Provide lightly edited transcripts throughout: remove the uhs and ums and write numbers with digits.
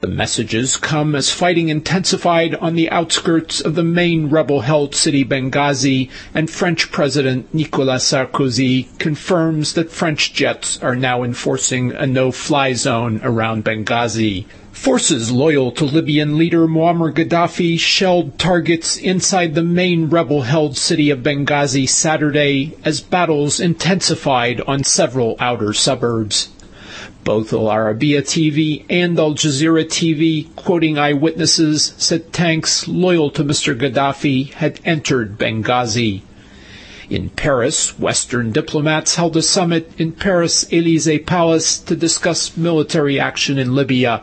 messages come as fighting intensified on the outskirts of the main rebel-held city Benghazi, and French President Nicolas Sarkozy confirms that French jets are now enforcing a no-fly zone around Benghazi. Forces loyal to Libyan leader Muammar Gaddafi shelled targets inside the main rebel-held city of Benghazi Saturday as battles intensified on several outer suburbs. Both Al Arabiya TV and Al Jazeera TV, quoting eyewitnesses, said tanks loyal to Mr. Gaddafi had entered Benghazi. In Paris, Western diplomats held a summit in Paris' Élysée Palace to discuss military action in Libya.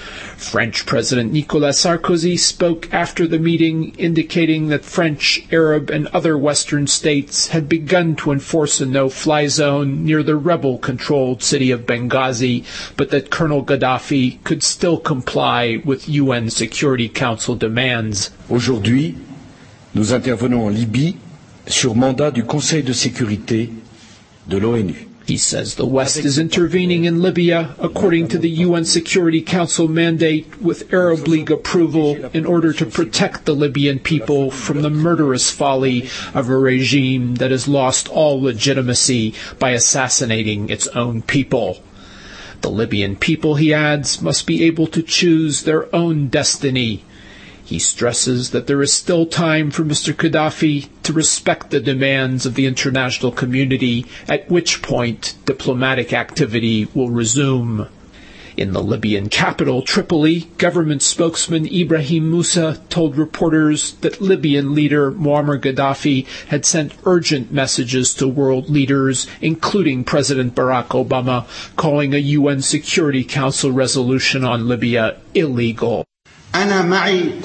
French President Nicolas Sarkozy spoke after the meeting, indicating that French, Arab, and other Western states had begun to enforce a no-fly zone near the rebel-controlled city of Benghazi, but that Colonel Gaddafi could still comply with UN Security Council demands. Aujourd'hui, nous intervenons en Libye sur mandat du Conseil de sécurité de l'ONU. He says the West is intervening in Libya according to the UN Security Council mandate with Arab League approval in order to protect the Libyan people from the murderous folly of a regime that has lost all legitimacy by assassinating its own people. The Libyan people, he adds, must be able to choose their own destiny. He stresses that there is still time for Mr. Gaddafi to respect the demands of the international community, at which point diplomatic activity will resume. In the Libyan capital, Tripoli, government spokesman Ibrahim Musa told reporters that Libyan leader Muammar Gaddafi had sent urgent messages to world leaders, including President Barack Obama, calling a UN Security Council resolution on Libya illegal. That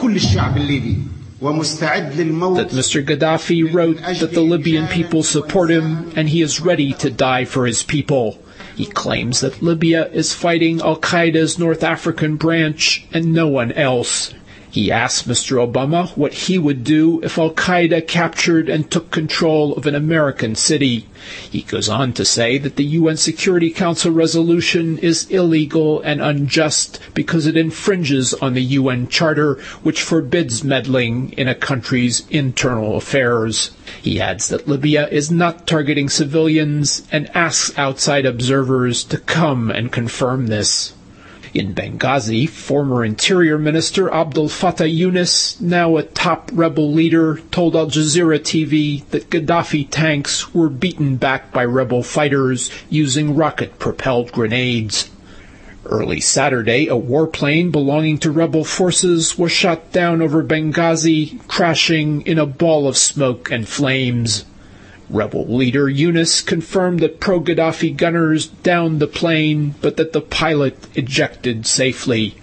Mr. Gaddafi wrote that the Libyan people support him and he is ready to die for his people. He claims that Libya is fighting Al-Qaeda's North African branch and no one else. He asked Mr. Obama what he would do if Al-Qaeda captured and took control of an American city. He goes on to say that the UN Security Council resolution is illegal and unjust because it infringes on the UN Charter, which forbids meddling in a country's internal affairs. He adds that Libya is not targeting civilians and asks outside observers to come and confirm this. In Benghazi, former Interior Minister Abdel Fattah Yunus, now a top rebel leader, told Al Jazeera TV that Gaddafi tanks were beaten back by rebel fighters using rocket-propelled grenades. Early Saturday, a warplane belonging to rebel forces was shot down over Benghazi, crashing in a ball of smoke and flames. Rebel leader Yunus confirmed that pro-Gaddafi gunners downed the plane, but that the pilot ejected safely.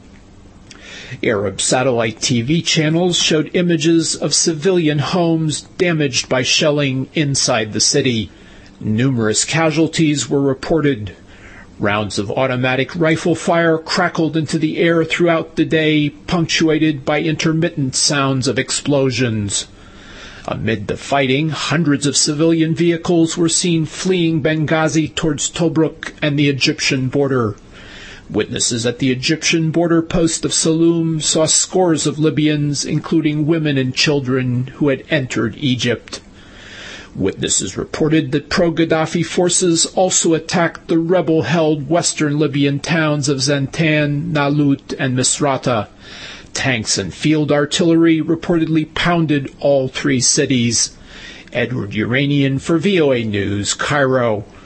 Arab satellite TV channels showed images of civilian homes damaged by shelling inside the city. Numerous casualties were reported. Rounds of automatic rifle fire crackled into the air throughout the day, punctuated by intermittent sounds of explosions. Amid the fighting, hundreds of civilian vehicles were seen fleeing Benghazi towards Tobruk and the Egyptian border. Witnesses at the Egyptian border post of Saloum saw scores of Libyans, including women and children, who had entered Egypt. Witnesses reported that pro-Gaddafi forces also attacked the rebel-held western Libyan towns of Zantan, Nalut, and Misrata. Tanks and field artillery reportedly pounded all three cities. Edward Uranian for VOA News, Cairo.